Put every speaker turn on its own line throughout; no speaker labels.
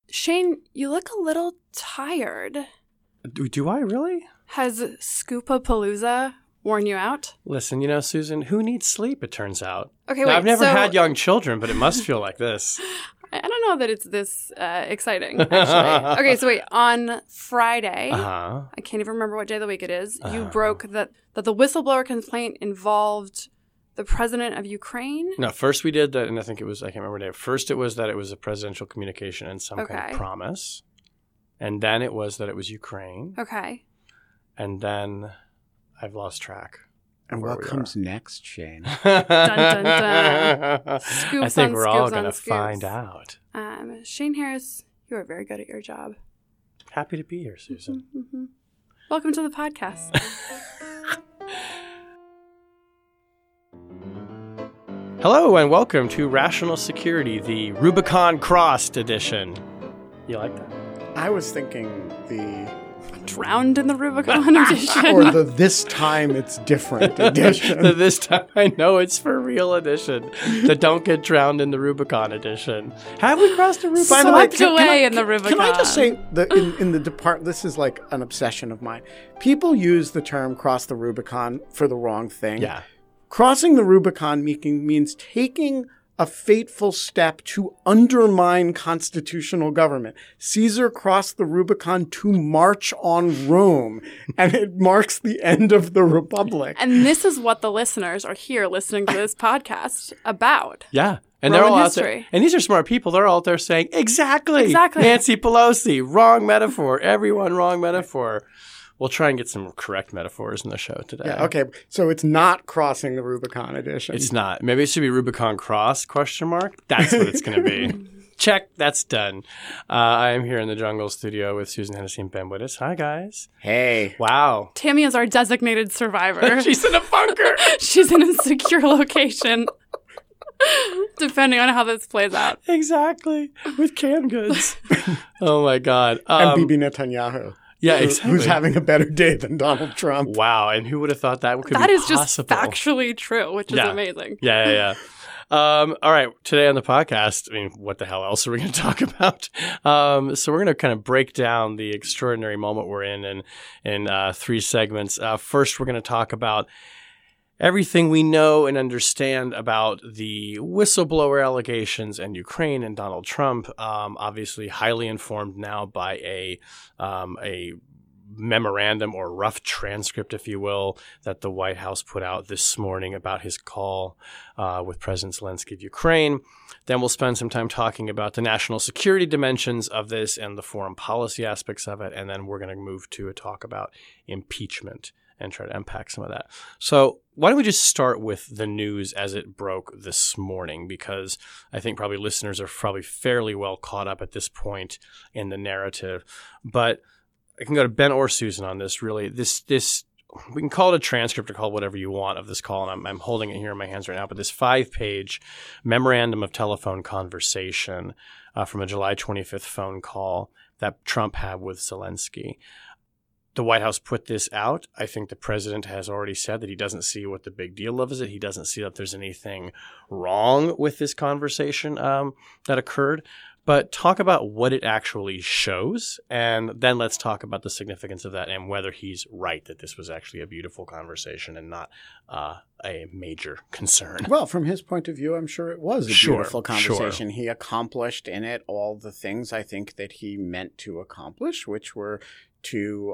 Shane, you look a little tired.
Do I really?
Has Scoopapalooza worn you out?
Listen, Susan, who needs sleep, it turns out.
Okay,
now,
wait.
I've never had young children, but it must feel like this.
I don't know that it's this exciting, actually. Okay, so wait. On Friday, I can't even remember what day of the week it is, you broke that the whistleblower complaint involved the president of Ukraine?
No, first we did that, and I think I can't remember the day. First it was that it was a presidential communication and some kind of promise. And then it was that it was Ukraine.
Okay.
And then I've lost track.
And what comes next, Shane?
Dun, dun, dun. Scoops
I think
on
we're
scoops
all going to
scoops.
find out.
Shane Harris, you are very good at your job.
Happy to be here, Susan.
Mm-hmm. Welcome to the podcast.
Hello and welcome to Rational Security, the Rubicon Crossed edition. You like that?
I was thinking the...
Drowned in the Rubicon edition.
Or the This Time It's Different edition.
The This Time I Know It's For Real edition. The Don't Get Drowned in the Rubicon edition. Have we crossed the Rubicon?
Swept away in the Rubicon.
Can I just say, in the department, this is like an obsession of mine. People use the term cross the Rubicon for the wrong thing.
Yeah.
Crossing the Rubicon means taking a fateful step to undermine constitutional government. Caesar crossed the Rubicon to march on Rome, and it marks the end of the Republic.
And this is what the listeners are here listening to this podcast about.
Yeah. And
Roman
they're all
history.
out there. And these are smart people. They're all out there saying, exactly.
Nancy
Pelosi, wrong metaphor. Everyone, wrong metaphor. We'll try and get some correct metaphors in the show today.
Yeah, okay. So it's not crossing the Rubicon edition.
It's not. Maybe it should be Rubicon Cross, ? That's what it's going to be. Check. That's done. I am here in the Jungle Studio with Susan Hennessy and Ben Wittes. Hi, guys.
Hey.
Wow.
Tammy is our designated survivor.
She's in a bunker.
She's in a secure location. Depending on how this plays out.
Exactly. With canned goods. Oh, my God.
And Bibi Netanyahu.
Yeah, exactly.
Who's having a better day than Donald Trump.
Wow. And who would have thought that could be possible?
That is just factually true, which is amazing.
Yeah. All right. Today on the podcast, what the hell else are we going to talk about? So we're going to kind of break down the extraordinary moment we're in 3 segments. First, we're going to talk about everything we know and understand about the whistleblower allegations and Ukraine and Donald Trump, obviously highly informed now by a memorandum or rough transcript, if you will, that the White House put out this morning about his call with President Zelensky of Ukraine. Then we'll spend some time talking about the national security dimensions of this and the foreign policy aspects of it. And then we're going to move to a talk about impeachment and try to unpack some of that. So why don't we just start with the news as it broke this morning, because I think probably listeners are probably fairly well caught up at this point in the narrative. But I can go to Ben or Susan on this, really. This we can call it a transcript or call it whatever you want of this call, and I'm holding it here in my hands right now, but this 5-page memorandum of telephone conversation from a July 25th phone call that Trump had with Zelensky. The White House put this out. I think the president has already said that he doesn't see what the big deal of is. He doesn't see that there's anything wrong with this conversation that occurred. But talk about what it actually shows, and then let's talk about the significance of that and whether he's right that this was actually a beautiful conversation and not a major concern.
Well, from his point of view, I'm sure it was a beautiful conversation. Sure. He accomplished in it all the things I think that he meant to accomplish, which were to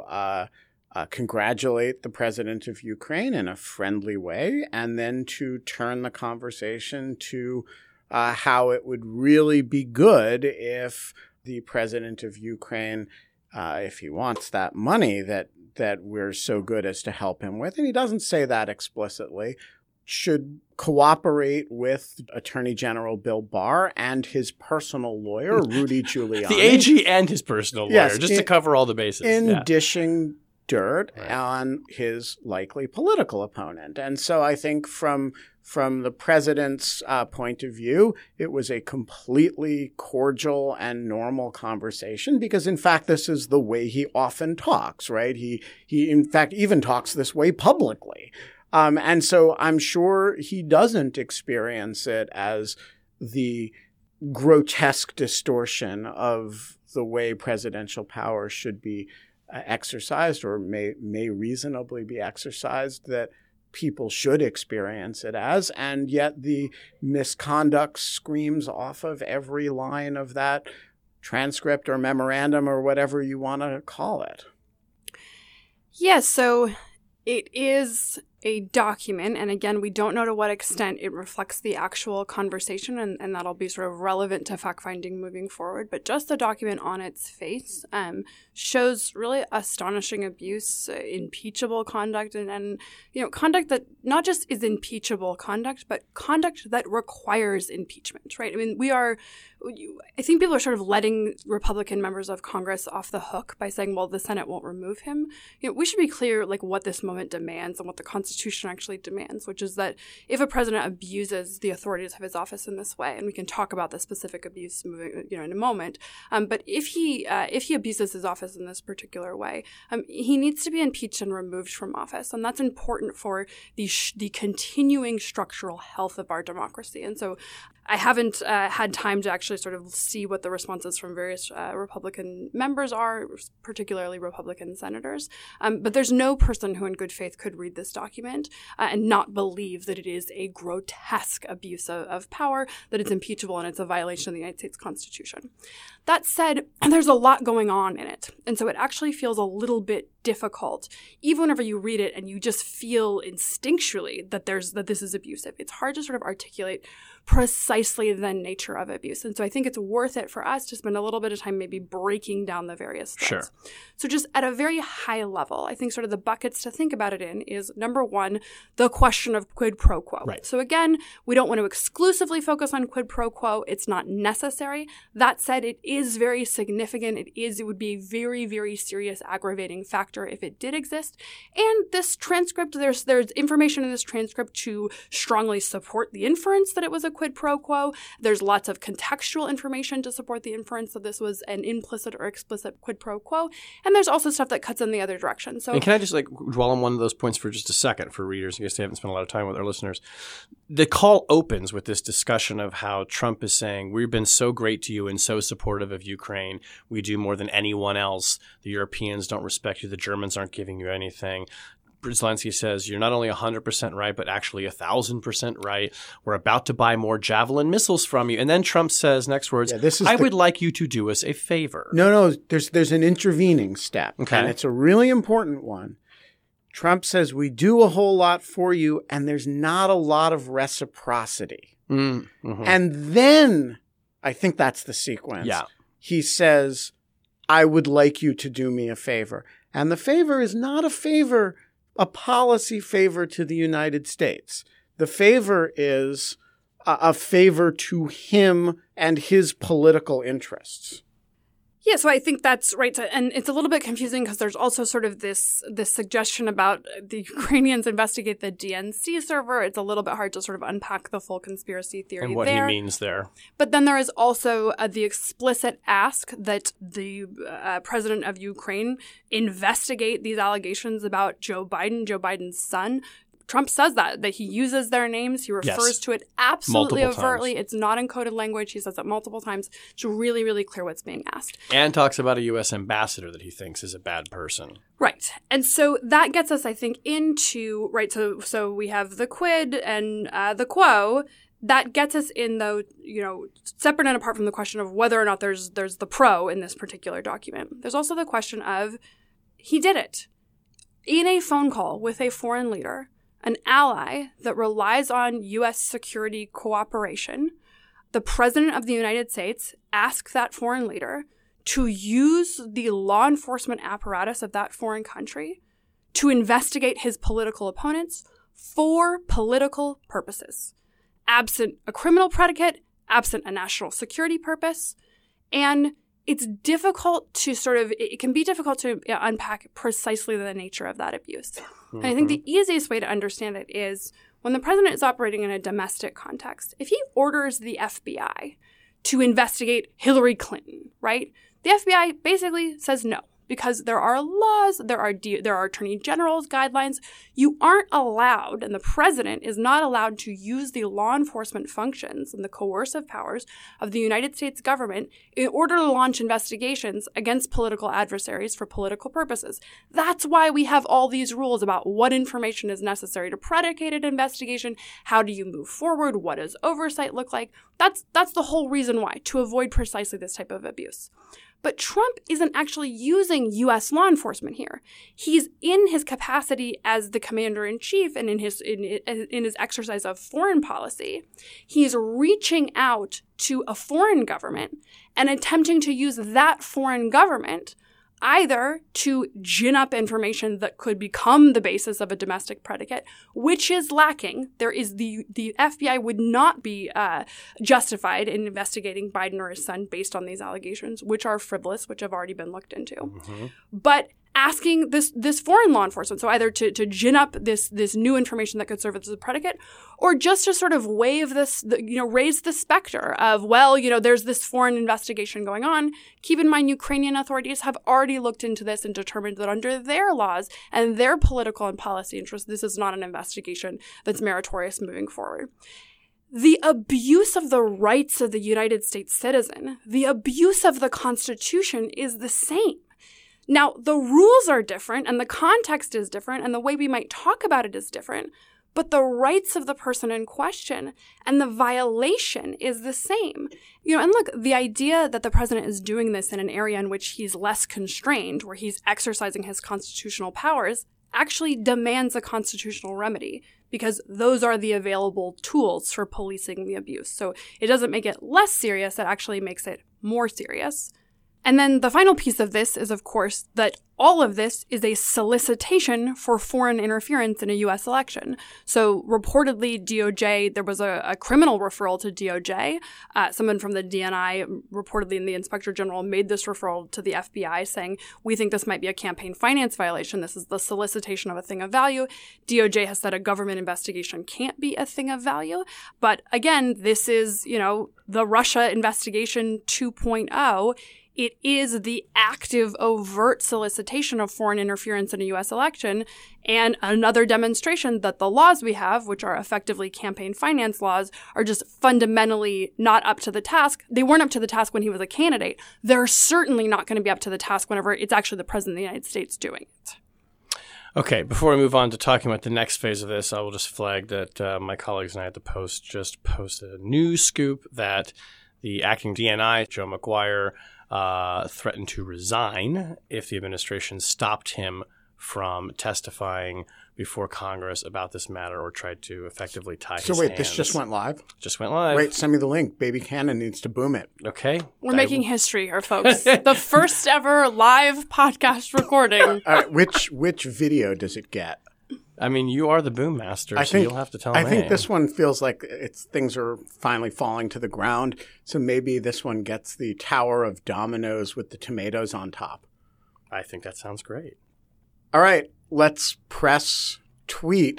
congratulate the president of Ukraine in a friendly way, and then to turn the conversation to how it would really be good if the president of Ukraine, if he wants that money that we're so good as to help him with, and he doesn't say that explicitly, should cooperate with Attorney General Bill Barr and his personal lawyer, Rudy Giuliani.
The AG and his personal lawyer, just to cover all the bases.
In dishing dirt on his likely political opponent. And so I think from the president's point of view, it was a completely cordial and normal conversation because, in fact, this is the way he often talks, right? He in fact, even talks this way publicly. And so I'm sure he doesn't experience it as the grotesque distortion of the way presidential power should be exercised or may reasonably be exercised that people should experience it as, and yet the misconduct screams off of every line of that transcript or memorandum or whatever you want to call it.
Yeah, so it is a document, and again, we don't know to what extent it reflects the actual conversation, and that'll be sort of relevant to fact-finding moving forward, but just the document on its face shows really astonishing abuse, impeachable conduct, and conduct that not just is impeachable conduct, but conduct that requires impeachment, right? I mean, I think people are sort of letting Republican members of Congress off the hook by saying, well, the Senate won't remove him. We should be clear, what this moment demands and what the Constitution actually demands, which is that if a president abuses the authorities of his office in this way, and we can talk about the specific abuse in a moment, but if he abuses his office in this particular way, he needs to be impeached and removed from office, and that's important for the continuing structural health of our democracy. And so I haven't had time to actually sort of see what the responses from various Republican members are, particularly Republican senators. But there's no person who in good faith could read this document and not believe that it is a grotesque abuse of power, that it's impeachable, and it's a violation of the United States Constitution. That said, there's a lot going on in it. And so it actually feels a little bit difficult, even whenever you read it and you just feel instinctually that this is abusive. It's hard to sort of articulate precisely the nature of abuse. And so I think it's worth it for us to spend a little bit of time maybe breaking down the various threads. Sure. So just at a very high level, I think sort of the buckets to think about it in is, number one, the question of quid pro quo.
Right.
So again, we don't want to exclusively focus on quid pro quo. It's not necessary. That said, it is very significant. It would be a very, very serious aggravating factor if it did exist. And this transcript, there's information in this transcript to strongly support the inference that it was a quid pro quo. There's lots of contextual information to support the inference that this was an implicit or explicit quid pro quo. And there's also stuff that cuts in the other direction. So,
and can I just dwell on one of those points for just a second for readers, in case they haven't spent a lot of time with our listeners? The call opens with this discussion of how Trump is saying, we've been so great to you and so supportive of Ukraine. We do more than anyone else. The Europeans don't respect you. The Germans aren't giving you anything. Zelensky says, you're not only 100% right, but actually 1,000% right. We're about to buy more Javelin missiles from you. And then Trump says, next words, would like you to do us a favor.
No, there's an intervening step.
Okay.
And it's a really important one. Trump says, we do a whole lot for you, and there's not a lot of reciprocity.
Mm-hmm.
And then, I think that's the sequence.
Yeah.
He says, I would like you to do me a favor. And the favor is not a policy favor to the United States. The favor is a favor to him and his political interests.
Yeah, so I think that's right. And it's a little bit confusing because there's also sort of this suggestion about the Ukrainians investigate the DNC server. It's a little bit hard to sort of unpack the full conspiracy theory
and what
there.
he means there.
But then there is also the explicit ask that the president of Ukraine investigate these allegations about Joe Biden's son. Trump says that he uses their names. He refers to it absolutely overtly. It's not in coded language. He says it multiple times. It's really, really clear what's being asked.
And talks about a U.S. ambassador that he thinks is a bad person.
Right. And so that gets us, I think, into, right, so we have the quid and the quo. That gets us in, though, separate and apart from the question of whether or not there's the pro in this particular document. There's also the question of, he did it. In a phone call with a foreign leader, an ally that relies on U.S. security cooperation, the president of the United States asked that foreign leader to use the law enforcement apparatus of that foreign country to investigate his political opponents for political purposes, absent a criminal predicate, absent a national security purpose. And it's difficult to it can be difficult to unpack precisely the nature of that abuse. Mm-hmm. And I think the easiest way to understand it is when the president is operating in a domestic context, if he orders the FBI to investigate Hillary Clinton, right? The FBI basically says no. because there are laws, there are attorney general's guidelines. You aren't allowed, and the president is not allowed to use the law enforcement functions and the coercive powers of the United States government in order to launch investigations against political adversaries for political purposes. That's why we have all these rules about what information is necessary to predicate an investigation. How do you move forward? What does oversight look like? That's the whole reason why, to avoid precisely this type of abuse. But Trump isn't actually using U.S. law enforcement here. He's in his capacity as the commander-in-chief and in his exercise of foreign policy. He's reaching out to a foreign government and attempting to use that foreign government either to gin up information that could become the basis of a domestic predicate, which is lacking. There is the FBI would not be justified in investigating Biden or his son based on these allegations, which are frivolous, which have already been looked into. Mm-hmm. But asking this foreign law enforcement, so either to gin up this new information that could serve as a predicate, or just to sort of wave raise the specter of, well, there's this foreign investigation going on. Keep in mind, Ukrainian authorities have already looked into this and determined that under their laws and their political and policy interests, this is not an investigation that's meritorious moving forward. The abuse of the rights of the United States citizen, the abuse of the Constitution is the same. Now, the rules are different and the context is different and the way we might talk about it is different, but the rights of the person in question and the violation is the same. And look, the idea that the president is doing this in an area in which he's less constrained, where he's exercising his constitutional powers, actually demands a constitutional remedy because those are the available tools for policing the abuse. So it doesn't make it less serious, it actually makes it more serious. And then the final piece of this is, of course, that all of this is a solicitation for foreign interference in a U.S. election. So reportedly, DOJ, there was a criminal referral to DOJ. Someone from the DNI, reportedly in the Inspector General, made this referral to the FBI saying, we think this might be a campaign finance violation. This is the solicitation of a thing of value. DOJ has said a government investigation can't be a thing of value. But again, this is, the Russia investigation 2.0. It is the active, overt solicitation of foreign interference in a U.S. election, and another demonstration that the laws we have, which are effectively campaign finance laws, are just fundamentally not up to the task. They weren't up to the task when he was a candidate. They're certainly not going to be up to the task whenever it's actually the president of the United States doing it.
Okay, before we move on to talking about the next phase of this, I will just flag that my colleagues and I at the Post just posted a news scoop that the acting DNI, Joe McGuire, threatened to resign if the administration stopped him from testifying before Congress about this matter or tried to effectively tie his hands.
So wait, this just went live?
Just went live.
Wait, send me the link. Baby Cannon needs to boom it.
Okay.
We're making history here, folks. The first ever live podcast recording.
All right, which video does it get?
I mean, you are the boom master, so you'll have to tell me.
I think this one feels like things are finally falling to the ground. So maybe this one gets the Tower of Dominoes with the tomatoes on top.
I think that sounds great.
All right, let's press tweet.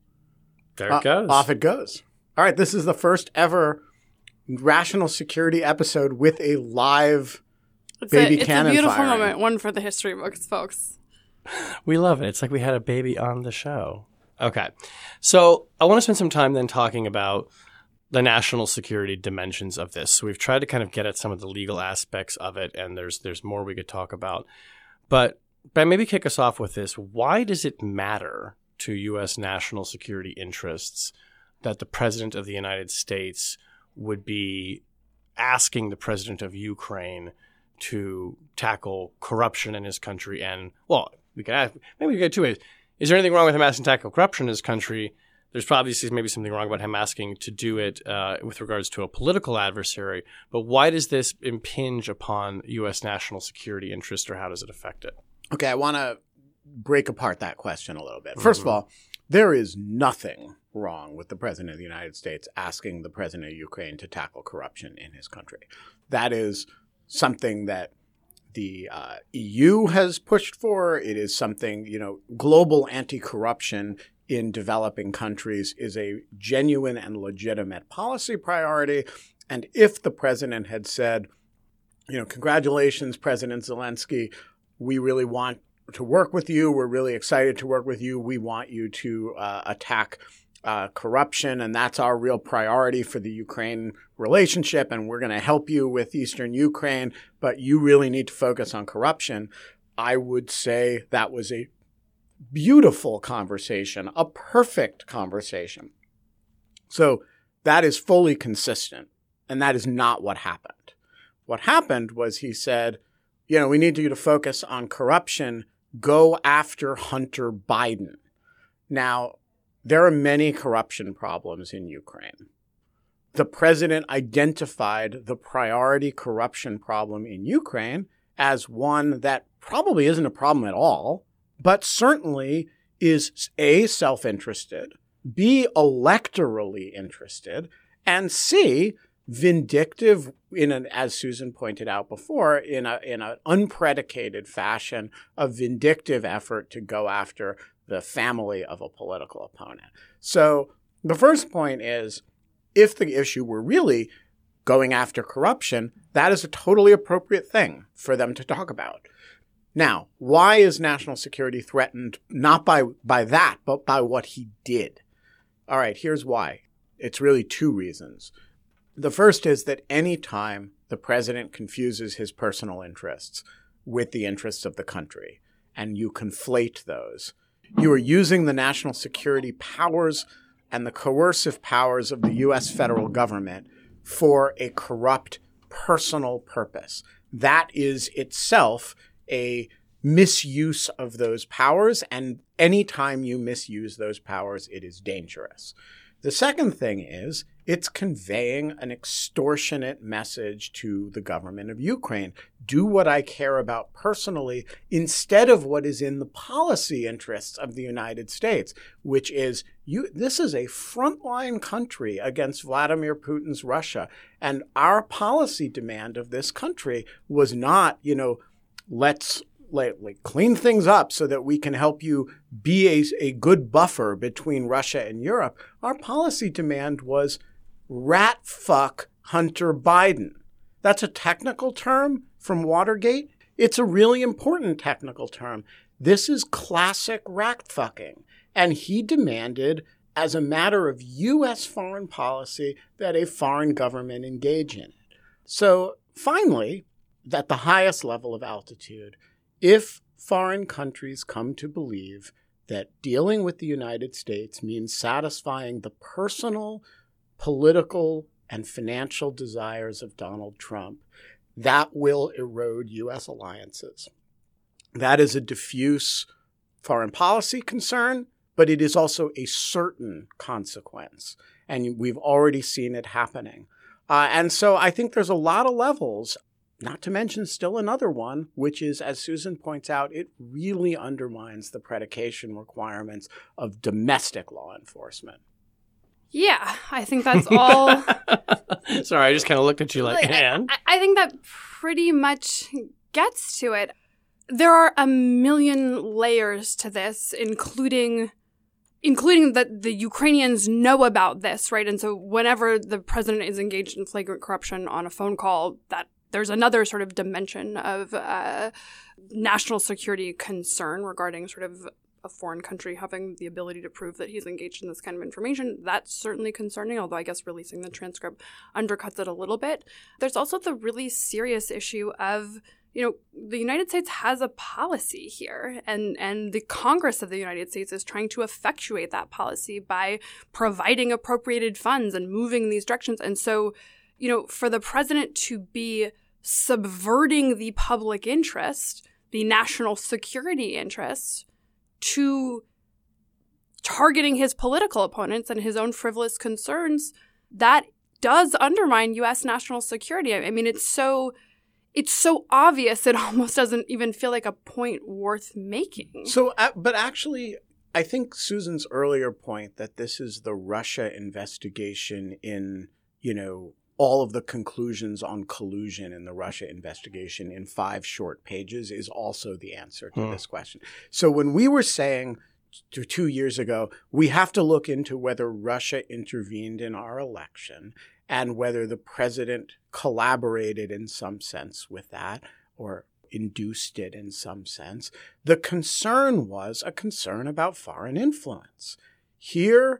There it goes.
Off it goes. All right, this is the first ever Rational Security episode with a live baby cannon
It's a beautiful
firing.
moment, one for the history books, folks.
We love it. It's like we had a baby on the show. Okay. So I want to spend some time then talking about the national security dimensions of this. So we've tried to kind of get at some of the legal aspects of it, and there's more we could talk about. But maybe kick us off with this. Why does it matter to U.S. national security interests that the president of the United States would be asking the president of Ukraine to tackle corruption in his country? And, well, we could ask, maybe we could get two ways. Is there anything wrong with him asking to tackle corruption in his country? There's probably maybe something wrong about him asking to do it with regards to a political adversary. But why does this impinge upon U.S. national security interest, or how does it affect it?
Okay, I want to break apart that question a little bit. First of all, there is nothing wrong with the president of the United States asking the president of Ukraine to tackle corruption in his country. That is something that the EU has pushed for. It is something, global anti-corruption in developing countries is a genuine and legitimate policy priority. And if the president had said, congratulations, President Zelensky, we really want to work with you. We're really excited to work with you. We want you to attack corruption, and that's our real priority for the Ukraine relationship, and we're going to help you with Eastern Ukraine, but you really need to focus on corruption. I would say that was a beautiful conversation, a perfect conversation. So that is fully consistent, and that is not what happened. What happened was he said, we need you to focus on corruption. Go after Hunter Biden. Now, there are many corruption problems in Ukraine. The president identified the priority corruption problem in Ukraine as one that probably isn't a problem at all, but certainly is A, self-interested, B, electorally interested, and C, vindictive as Susan pointed out before, in an unpredicated fashion, a vindictive effort to go after the family of a political opponent. So the first point is, if the issue were really going after corruption, that is a totally appropriate thing for them to talk about. Now, why is national security threatened? Not by that, but by what he did. All right, here's why. It's really two reasons. The first is that any time the president confuses his personal interests with the interests of the country, and you conflate those, you are using the national security powers and the coercive powers of the U.S. federal government for a corrupt personal purpose. That is itself a misuse of those powers, and anytime you misuse those powers, it is dangerous. The second thing is it's conveying an extortionate message to the government of Ukraine. Do what I care about personally instead of what is in the policy interests of the United States, which is this is a frontline country against Vladimir Putin's Russia. And our policy demand of this country was not, let's clean things up so that we can help you be a good buffer between Russia and Europe. Our policy demand was rat fuck Hunter Biden. That's a technical term from Watergate. It's a really important technical term. This is classic rat fucking. And he demanded, as a matter of U.S. foreign policy, that a foreign government engage in it. So finally, at the highest level of altitude, if foreign countries come to believe that dealing with the United States means satisfying the personal, political, and financial desires of Donald Trump, that will erode U.S. alliances. That is a diffuse foreign policy concern, but it is also a certain consequence. And we've already seen it happening. And so I think there's a lot of levels, not to mention still another one, which is, as Susan points out, it really undermines the predication requirements of domestic law enforcement.
Yeah, I think that's all.
Sorry, I just kind of looked at you like, man.
I think that pretty much gets to it. There are a million layers to this, including that the Ukrainians know about this, right? And so whenever the president is engaged in flagrant corruption on a phone call, that there's another sort of dimension of national security concern regarding sort of a foreign country having the ability to prove that he's engaged in this kind of information. That's certainly concerning, although I guess releasing the transcript undercuts it a little bit. There's also the really serious issue of, the United States has a policy here, and the Congress of the United States is trying to effectuate that policy by providing appropriated funds and moving in these directions. And so, for the president to be subverting the public interest, the national security interest, to targeting his political opponents and his own frivolous concerns, that does undermine U.S. national security. I mean, it's so obvious it almost doesn't even feel like a point worth making.
So, but actually, I think Susan's earlier point that this is the Russia investigation in, all of the conclusions on collusion in the Russia investigation in 5 short pages is also the answer to this question. So when we were saying 2 years ago, we have to look into whether Russia intervened in our election and whether the president collaborated in some sense with that, or induced it in some sense. The concern was a concern about foreign influence. Here,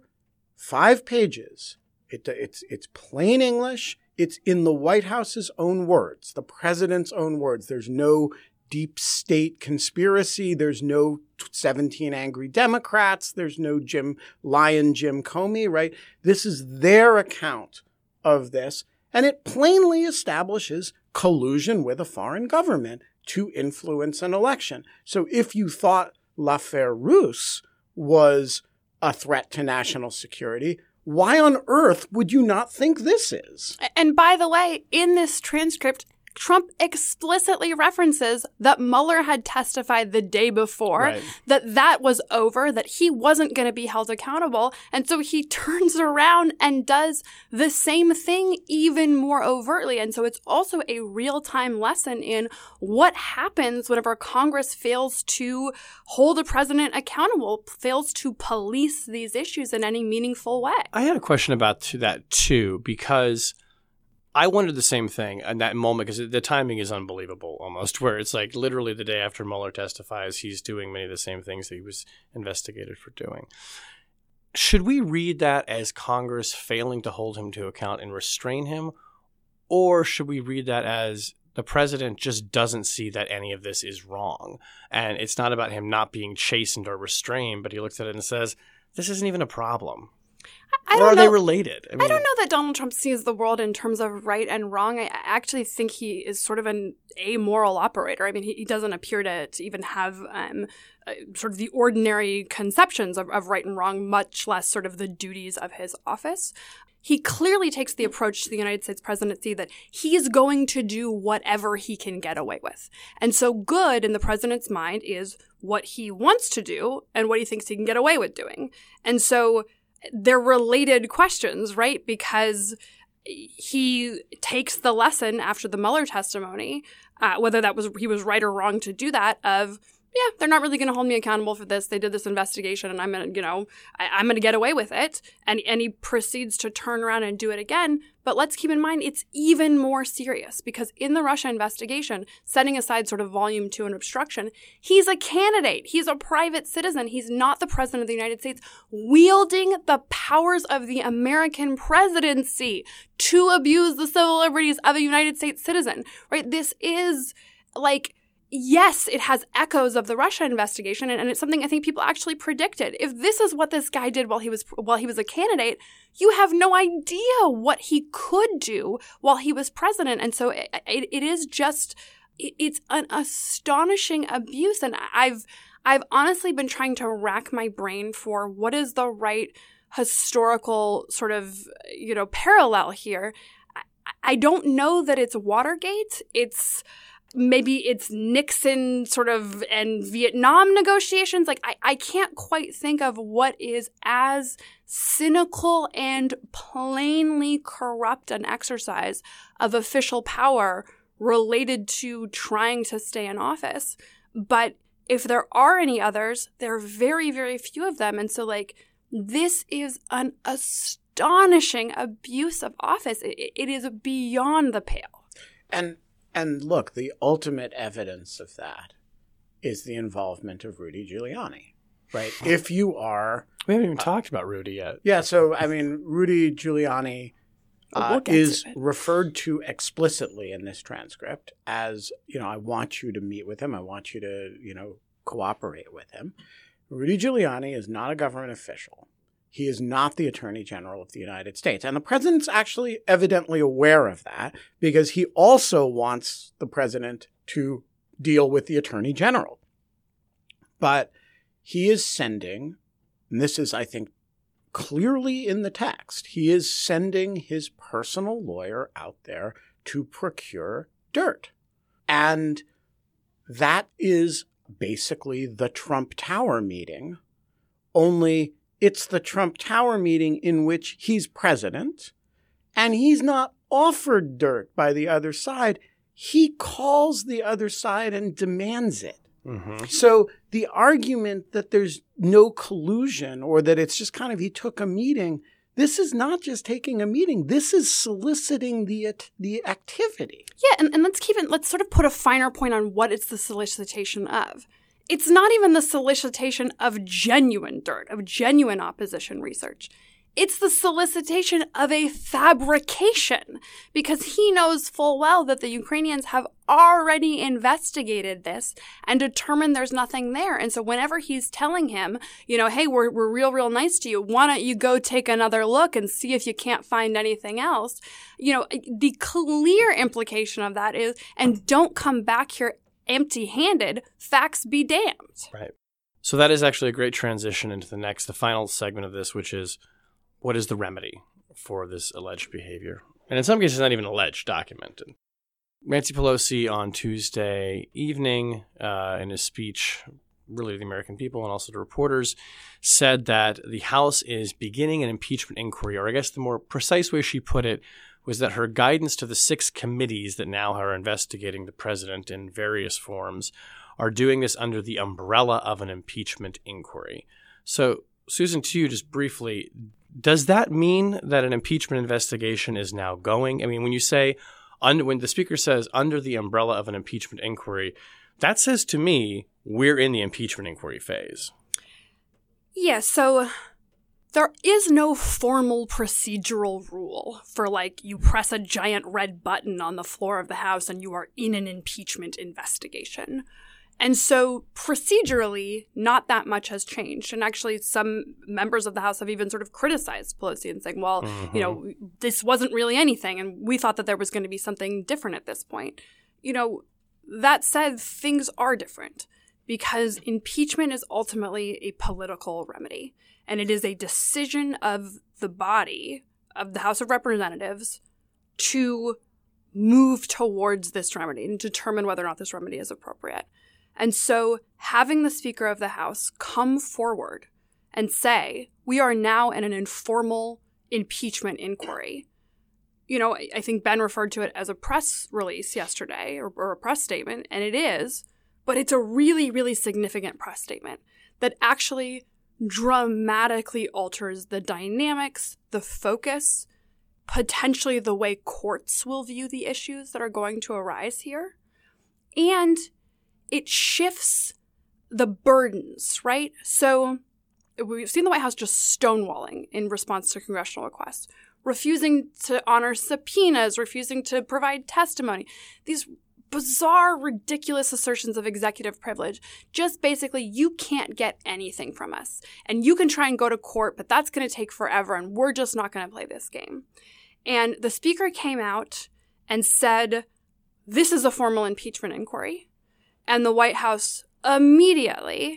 5 pages. It's plain English. It's in the White House's own words, the president's own words. There's no deep state conspiracy. There's no 17 angry Democrats. There's no Jim Comey, right? This is their account of this. And it plainly establishes collusion with a foreign government to influence an election. So if you thought l'affaire Russe was a threat to national security, why on earth would you not think this is?
And by the way, in this transcript, Trump explicitly references that Mueller had testified the day before, that was over, that he wasn't going to be held accountable. And so he turns around and does the same thing even more overtly. And so it's also a real-time lesson in what happens whenever Congress fails to hold a president accountable, fails to police these issues in any meaningful way.
I had a question about that, too, because I wondered the same thing in that moment, because the timing is unbelievable almost, where it's like literally the day after Mueller testifies, he's doing many of the same things that he was investigated for doing. Should we read that as Congress failing to hold him to account and restrain him? Or should we read that as the president just doesn't see that any of this is wrong? And it's not about him not being chastened or restrained, but he looks at it and says, this isn't even a problem. Or are they related?
I don't know that Donald Trump sees the world in terms of right and wrong. I actually think he is sort of an amoral operator. I mean, he doesn't appear to even have sort of the ordinary conceptions of right and wrong, much less sort of the duties of his office. He clearly takes the approach to the United States presidency that he's going to do whatever he can get away with. And so good in the president's mind is what he wants to do and what he thinks he can get away with doing. And so they're related questions, right? Because he takes the lesson after the Mueller testimony, whether he was right or wrong to do that, of, yeah, they're not really going to hold me accountable for this. They did this investigation and I'm going to, I'm going to get away with it. And he proceeds to turn around and do it again. But let's keep in mind, it's even more serious because in the Russia investigation, setting aside sort of volume 2 and obstruction, he's a candidate. He's a private citizen. He's not the president of the United States, wielding the powers of the American presidency to abuse the civil liberties of a United States citizen, right? This is like, yes, it has echoes of the Russia investigation, and it's something I think people actually predicted. If this is what this guy did while he was a candidate, you have no idea what he could do while he was president. And so it's an astonishing abuse. And I've honestly been trying to rack my brain for what is the right historical sort of, parallel here. I don't know that it's Watergate. Maybe it's Nixon sort of and Vietnam negotiations. Like, I can't quite think of what is as cynical and plainly corrupt an exercise of official power related to trying to stay in office. But if there are any others, there are very, very few of them. And so, this is an astonishing abuse of office. It is beyond the pale.
And look, the ultimate evidence of that is the involvement of Rudy Giuliani, right? If you are...
We haven't even talked about Rudy yet.
Yeah, so, Rudy Giuliani is referred to explicitly in this transcript as, I want you to meet with him. I want you to, cooperate with him. Rudy Giuliani is not a government official. He is not the Attorney General of the United States. And the president's actually evidently aware of that because he also wants the president to deal with the Attorney General. But he is sending, and this is, I think, clearly in the text, he is sending his personal lawyer out there to procure dirt. And that is basically the Trump Tower meeting, only it's the Trump Tower meeting in which he's president, and he's not offered dirt by the other side. He calls the other side and demands it. Mm-hmm. So the argument that there's no collusion or that it's just kind of he took a meeting, this is not just taking a meeting. This is soliciting the activity.
Yeah, and let's sort of put a finer point on what it's the solicitation of. It's not even the solicitation of genuine dirt, of genuine opposition research. It's the solicitation of a fabrication, because he knows full well that the Ukrainians have already investigated this and determined there's nothing there. And so whenever he's telling him, hey, we're real nice to you, why don't you go take another look and see if you can't find anything else? The clear implication of that is, and don't come back here empty-handed, facts be damned.
Right. So that is actually a great transition into the final segment of this, which is, what is the remedy for this alleged behavior? And in some cases, not even alleged, documented. Nancy Pelosi on Tuesday evening, in his speech, really to the American people and also to reporters, said that the House is beginning an impeachment inquiry, or I guess the more precise way she put it was that her guidance to the 6 committees that now are investigating the president in various forms are doing this under the umbrella of an impeachment inquiry. So, Susan, to you just briefly, does that mean that an impeachment investigation is now going? I mean, when you say, when the speaker says under the umbrella of an impeachment inquiry, that says to me we're in the impeachment inquiry phase.
Yeah, so there is no formal procedural rule for you press a giant red button on the floor of the House and you are in an impeachment investigation. And so procedurally, not that much has changed. And actually, some members of the House have even sort of criticized Pelosi and saying, well, this wasn't really anything. And we thought that there was going to be something different at this point. That said, things are different because impeachment is ultimately a political remedy. And it is a decision of the body, of the House of Representatives, to move towards this remedy and determine whether or not this remedy is appropriate. And so having the Speaker of the House come forward and say, we are now in an informal impeachment inquiry. I think Ben referred to it as a press release yesterday or a press statement, and it is, but it's a really, really significant press statement that actually dramatically alters the dynamics, the focus, potentially the way courts will view the issues that are going to arise here. And it shifts the burdens, right? So we've seen the White House just stonewalling in response to congressional requests, refusing to honor subpoenas, refusing to provide testimony. These bizarre, ridiculous assertions of executive privilege. Just basically, you can't get anything from us. And you can try and go to court, but that's going to take forever, and we're just not going to play this game. And the Speaker came out and said, this is a formal impeachment inquiry. And the White House immediately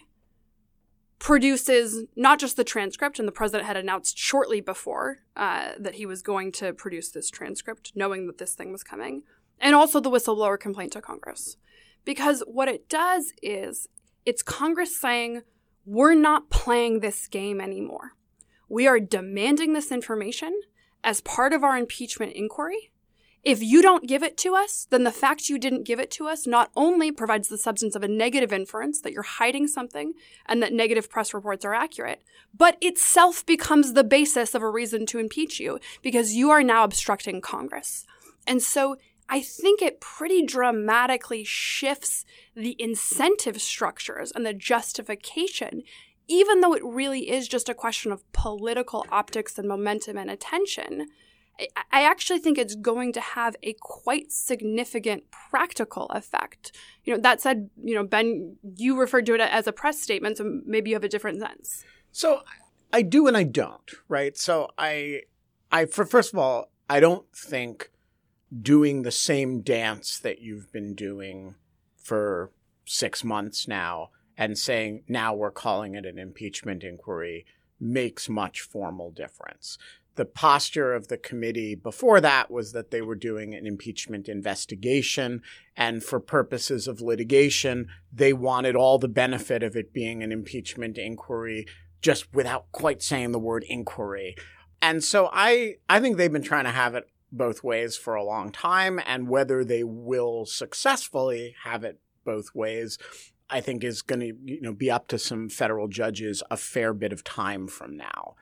produces not just the transcript, and the president had announced shortly before that he was going to produce this transcript, knowing that this thing was coming, and also the whistleblower complaint to Congress. Because what it does is it's Congress saying, we're not playing this game anymore. We are demanding this information as part of our impeachment inquiry. If you don't give it to us, then the fact you didn't give it to us not only provides the substance of a negative inference that you're hiding something and that negative press reports are accurate, but itself becomes the basis of a reason to impeach you because you are now obstructing Congress. And so I think it pretty dramatically shifts the incentive structures and the justification, even though it really is just a question of political optics and momentum and attention. I actually think it's going to have a quite significant practical effect. That said, Ben, you referred to it as a press statement, so maybe you have a different sense.
So I do and I don't, right? So first of all, I don't think doing the same dance that you've been doing for 6 months now and saying now we're calling it an impeachment inquiry makes much formal difference. The posture of the committee before that was that they were doing an impeachment investigation, and for purposes of litigation, they wanted all the benefit of it being an impeachment inquiry just without quite saying the word inquiry. And so I think they've been trying to have it both ways for a long time, and whether they will successfully have it both ways, I think is going to be up to some federal judges a fair bit of time from now.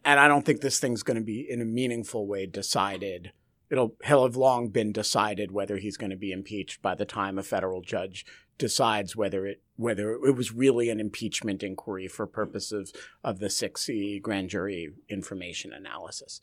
I don't think this thing's going to be in a meaningful way decided. He'll have long been decided whether he's going to be impeached by the time a federal judge decides whether it was really an impeachment inquiry for purposes of the 6C grand jury information analysis.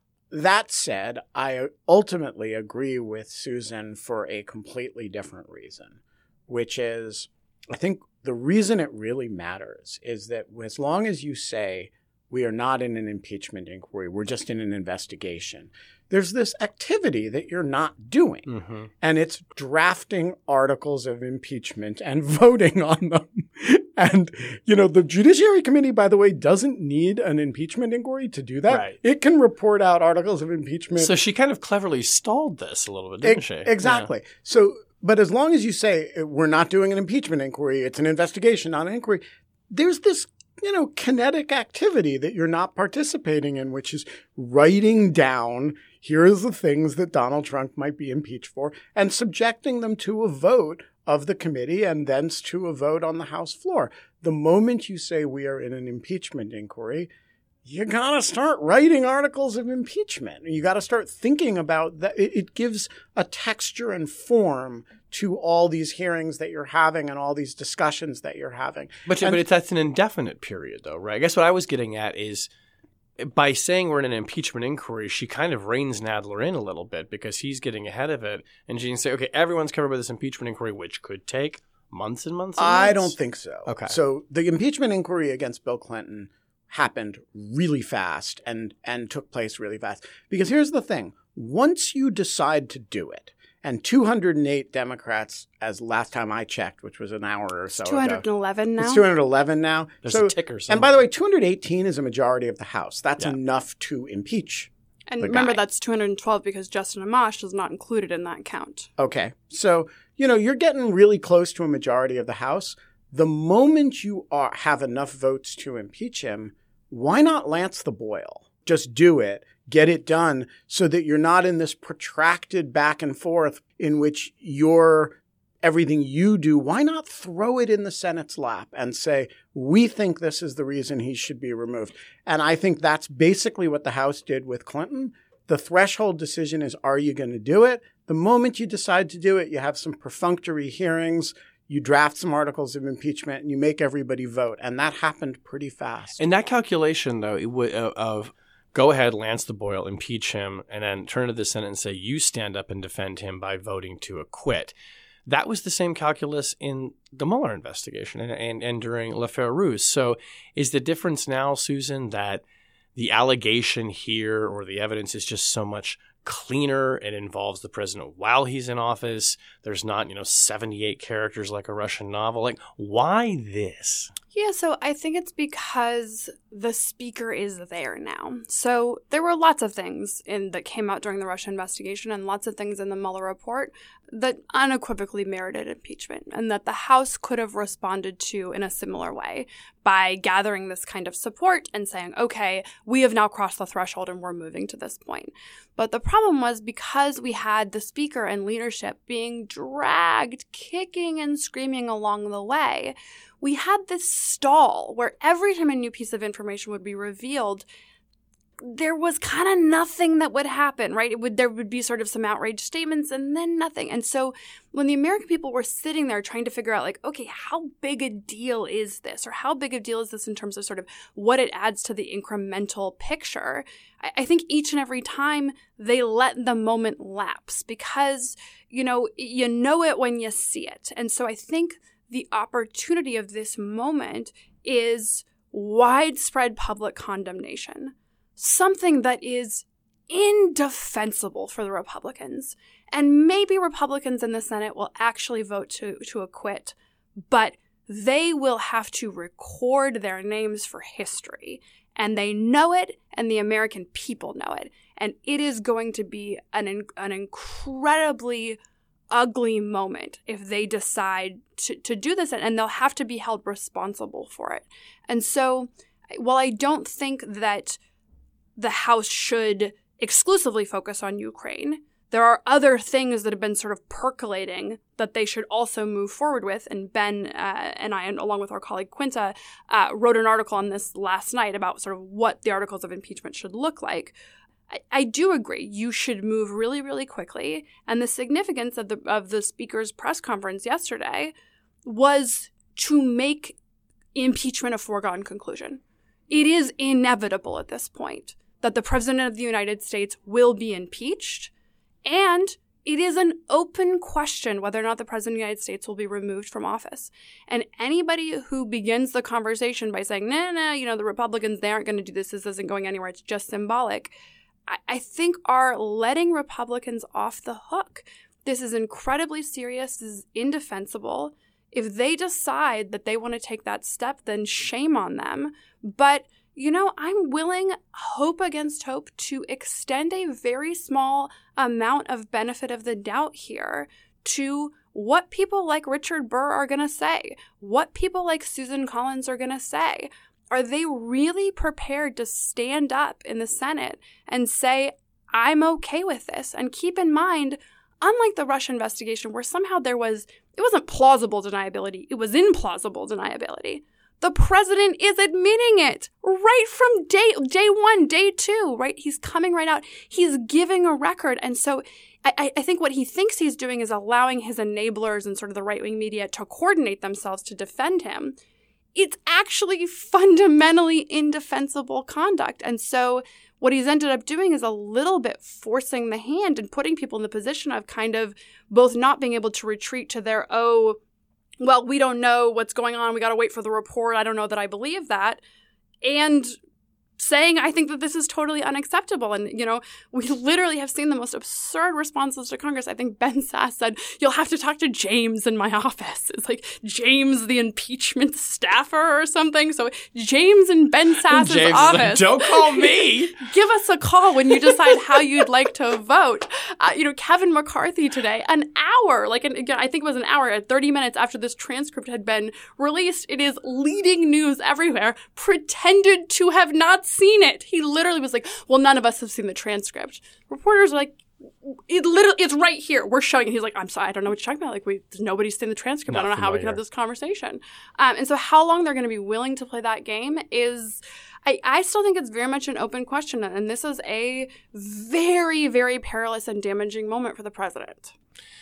That said, I ultimately agree with Susan for a completely different reason, which is I think the reason it really matters is that as long as you say we are not in an impeachment inquiry, we're just in an investigation, there's this activity that you're not doing. Mm-hmm. And it's drafting articles of impeachment and voting on them. And, the Judiciary Committee, by the way, doesn't need an impeachment inquiry to do that. Right. It can report out articles of impeachment.
So she kind of cleverly stalled this a little bit, didn't she?
Exactly. Yeah. But as long as you say we're not doing an impeachment inquiry, it's an investigation, not an inquiry, there's this kinetic activity that you're not participating in, which is writing down, here's the things that Donald Trump might be impeached for, and subjecting them to a vote of the committee and thence to a vote on the House floor. The moment you say we are in an impeachment inquiry, you got to start writing articles of impeachment. You got to start thinking about that. It gives a texture and form to all these hearings that you're having and all these discussions that you're having.
But that's an indefinite period, though, right? I guess what I was getting at is by saying we're in an impeachment inquiry, she kind of reins Nadler in a little bit because he's getting ahead of it. And she can say, okay, everyone's covered by this impeachment inquiry, which could take months and months and months.
I don't think so.
Okay.
So the impeachment inquiry against Bill Clinton happened really fast and took place really fast. Because here's the thing. Once you decide to do it, and 208 Democrats, as last time I checked, which was an hour or so ago.
211 now?
It's 211 now.
There's a ticker somewhere.
And by the way, 218 is a majority of the House. That's enough to impeach
And remember, that's 212 because Justin Amash is not included in that count.
Okay. So, you're getting really close to a majority of the House. The moment you have enough votes to impeach him, why not lance the boil? Just do it. Get it done so that you're not in this protracted back and forth in which everything you do. Why not throw it in the Senate's lap and say, we think this is the reason he should be removed? And I think that's basically what the House did with Clinton. The threshold decision is, are you going to do it? The moment you decide to do it, you have some perfunctory hearings, you draft some articles of impeachment, and you make everybody vote. And that happened pretty fast.
And that calculation, though, of go ahead, lance the boil, impeach him, and then turn to the Senate and say, you stand up and defend him by voting to acquit. That was the same calculus in the Mueller investigation and during L'Affaire Ruse. So is the difference now, Susan, that the allegation here or the evidence is just so much cleaner? It involves the president while he's in office. There's not, 78 characters like a Russian novel. Like, why this?
Yeah, so I think it's because the speaker is there now. So there were lots of things that came out during the Russia investigation and lots of things in the Mueller report that unequivocally merited impeachment and that the House could have responded to in a similar way by gathering this kind of support and saying, okay, we have now crossed the threshold and we're moving to this point. But the problem was because we had the speaker and leadership being dragged, kicking and screaming along the way, we had this stall where every time a new piece of information would be revealed, there was kind of nothing that would happen, right? There would be sort of some outraged statements and then nothing. And so when the American people were sitting there trying to figure out, like, okay, how big a deal is this? Or how big a deal is this in terms of sort of what it adds to the incremental picture? I think each and every time they let the moment lapse because, you know it when you see it. And so I think the opportunity of this moment is widespread public condemnation, something that is indefensible for the Republicans. And maybe Republicans in the Senate will actually vote to acquit, but they will have to record their names for history. And they know it, and the American people know it. And it is going to be an incredibly ugly moment if they decide to do this, and they'll have to be held responsible for it. And so while I don't think that the House should exclusively focus on Ukraine, there are other things that have been sort of percolating that they should also move forward with. And Ben and I, along with our colleague Quinta, wrote an article on this last night about sort of what the articles of impeachment should look like. I do agree. You should move really, really quickly. And the significance of the speaker's press conference yesterday was to make impeachment a foregone conclusion. It is inevitable at this point that the President of the United States will be impeached, and it is an open question whether or not the President of the United States will be removed from office. And anybody who begins the conversation by saying, nah, the Republicans, they aren't going to do this isn't going anywhere, it's just symbolic, I think are letting Republicans off the hook. This is incredibly serious. This is indefensible. If they decide that they want to take that step, then shame on them. But, I'm willing, hope against hope, to extend a very small amount of benefit of the doubt here to what people like Richard Burr are going to say, what people like Susan Collins are going to say. Are they really prepared to stand up in the Senate and say, I'm okay with this? And keep in mind, unlike the Russia investigation where somehow it wasn't plausible deniability, it was implausible deniability. The president is admitting it right from day one, day two, right? He's coming right out. He's giving a record. And so I think what he thinks he's doing is allowing his enablers and sort of the right-wing media to coordinate themselves to defend him. It's actually fundamentally indefensible conduct. And so what he's ended up doing is a little bit forcing the hand and putting people in the position of kind of both not being able to retreat to their, well, we don't know what's going on. We got to wait for the report. I don't know that I believe that. And saying, I think that this is totally unacceptable. And, we literally have seen the most absurd responses to Congress. I think Ben Sasse said, you'll have to talk to James in my office. It's like James, the impeachment staffer or something. So James in Ben Sasse's office.
Like, don't call me.
Give us a call when you decide how you'd like to vote. Kevin McCarthy today, an hour, I think it was an hour, 30 minutes after this transcript had been released, it is leading news everywhere, pretended to have not seen it. He literally was like, well, none of us have seen the transcript. Reporters are like, it's right here. We're showing it. He's like, I'm sorry, I don't know what you're talking about. Nobody's seen the transcript. I don't know how we can have this conversation. And so how long they're going to be willing to play that game is, I still think it's very much an open question. And this is a very, very perilous and damaging moment for the president.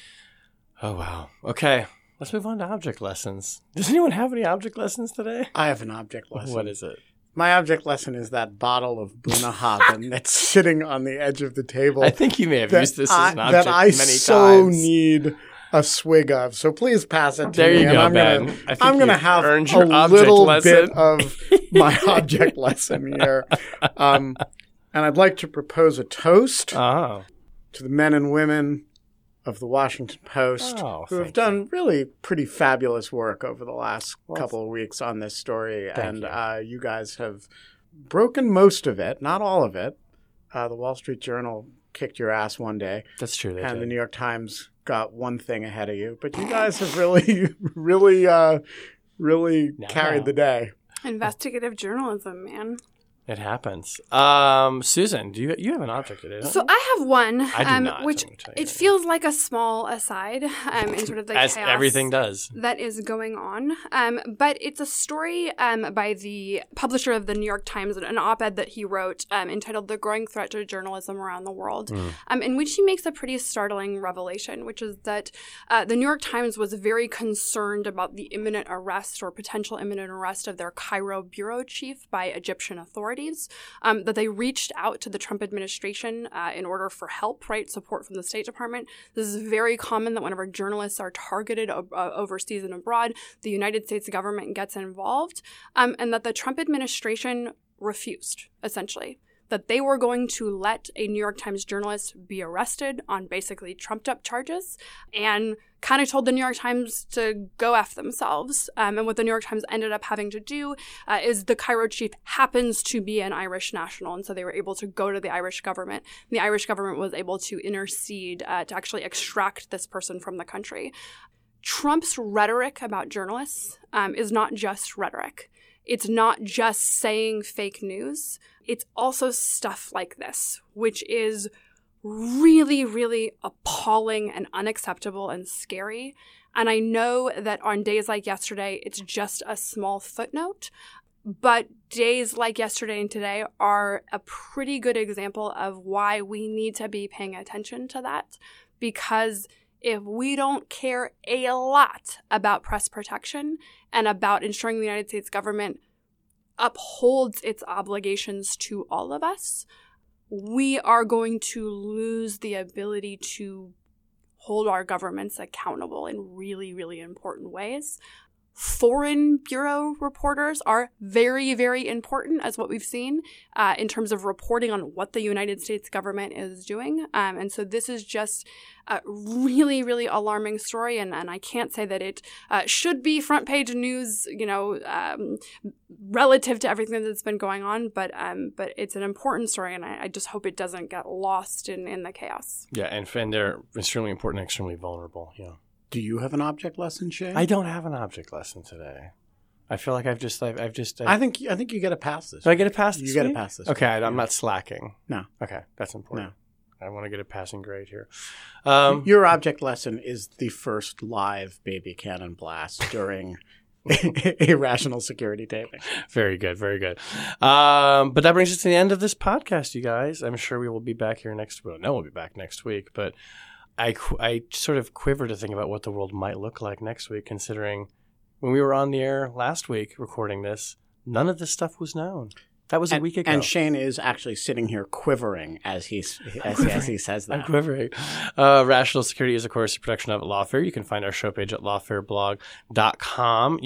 Oh, wow. Okay. Let's move on to object lessons. Does anyone have any object lessons today?
I have an object lesson.
What is it?
My object lesson is that bottle of Bunnahabhain that's sitting on the edge of the table.
I think you may have used this as an object
that I
many
so
times.
Need a swig of. So please pass it to
there
me.
There you go, Ben.
I'm going to have a little bit of my object lesson here. And I'd like to propose a toast to the men and women of the Washington Post who have done really pretty fabulous work over the last couple of weeks on this story. And you guys have broken most of it, not all of it. The Wall Street Journal kicked your ass one day.
That's true.
And the New York Times got one thing ahead of you. But you guys have really, really carried the day.
Investigative journalism, man.
It happens. Susan, do you have an object today?
So I have one,
I do not,
which it feels like a small aside in sort of the
as
chaos
everything does
that is going on. But it's a story by the publisher of the New York Times, an op-ed that he wrote entitled "The Growing Threat to Journalism Around the World," in which he makes a pretty startling revelation, which is that the New York Times was very concerned about the imminent arrest or potential imminent arrest of their Cairo bureau chief by Egyptian authorities. That they reached out to the Trump administration in order for help, right? Support from the State Department. This is very common that whenever journalists are targeted overseas and abroad, the United States government gets involved, and that the Trump administration refused, essentially. That they were going to let a New York Times journalist be arrested on basically trumped-up charges and kind of told the New York Times to go F themselves. And what the New York Times ended up having to do is the Cairo chief happens to be an Irish national, and so they were able to go to the Irish government. The Irish government was able to intercede to actually extract this person from the country. Trump's rhetoric about journalists is not just rhetoric. It's not just saying fake news. It's also stuff like this, which is really, really appalling and unacceptable and scary. And I know that on days like yesterday, it's just a small footnote. But days like yesterday and today are a pretty good example of why we need to be paying attention to that. Because if we don't care a lot about press protection and about ensuring the United States government upholds its obligations to all of us, we are going to lose the ability to hold our governments accountable in really, really important ways. Foreign bureau reporters are very, very important, as what we've seen in terms of reporting on what the United States government is doing. And so this is just a really, really alarming story. And I can't say that it should be front page news, relative to everything that's been going on. But it's an important story. And I just hope it doesn't get lost in the chaos.
Yeah. And they're extremely important and extremely vulnerable. Yeah.
Do you have an object lesson, Shane?
I don't have an object lesson today. I feel like I
think you get a pass this.
Do I get a pass?
You get a pass this.
Okay, I'm not slacking.
No.
Okay, that's important. No. I want to get a passing grade here.
Your object lesson is the first live baby cannon blast during a rational security taping.
Very good, very good. But that brings us to the end of this podcast, you guys. I'm sure we will be back here next week. No, we'll be back next week, but I sort of quiver to think about what the world might look like next week, considering when we were on the air last week recording this, none of this stuff was known. That was a week ago.
And Shane is actually sitting here quivering as he says that.
I'm quivering. Rational Security is, of course, a production of Lawfare. You can find our show page at lawfareblog.com.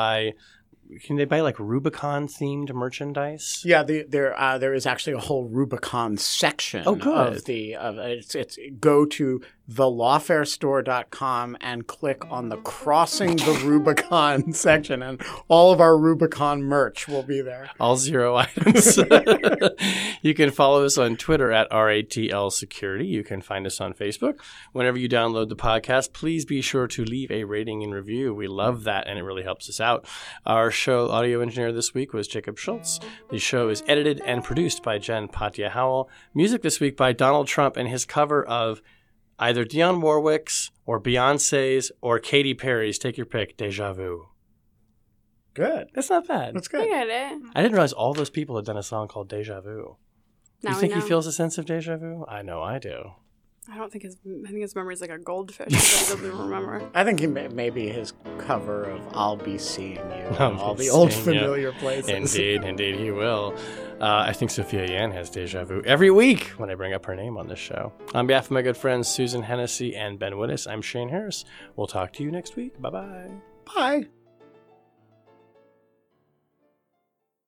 Can they buy like Rubicon themed merchandise?
Yeah, there is actually a whole Rubicon section.
Oh, good.
It's go to thelawfarestore.com and click on the Crossing the Rubicon section, and all of our Rubicon merch will be there.
All 0 items. You can follow us on Twitter at RATL Security. You can find us on Facebook. Whenever you download the podcast, please be sure to leave a rating and review. We love that, and it really helps us out. Our show audio engineer this week was Jacob Schultz. The show is edited and produced by Jen Patja Howell. Music this week by Donald Trump and his cover of either Dionne Warwick's or Beyonce's or Katy Perry's, take your pick, Deja Vu.
Good.
That's not bad.
That's good.
I get it.
I didn't realize all those people had done a song called Deja Vu. You think he feels a sense of deja vu? I know I do.
I think his memory is like a goldfish. He doesn't remember.
I think maybe his cover of "I'll Be Seeing You" and all the old familiar places.
Indeed, he will. I think Sophia Yan has deja vu every week when I bring up her name on this show. On behalf of my good friends Susan Hennessy and Ben Wittes, I'm Shane Harris. We'll talk to you next week. Bye-bye.
Bye.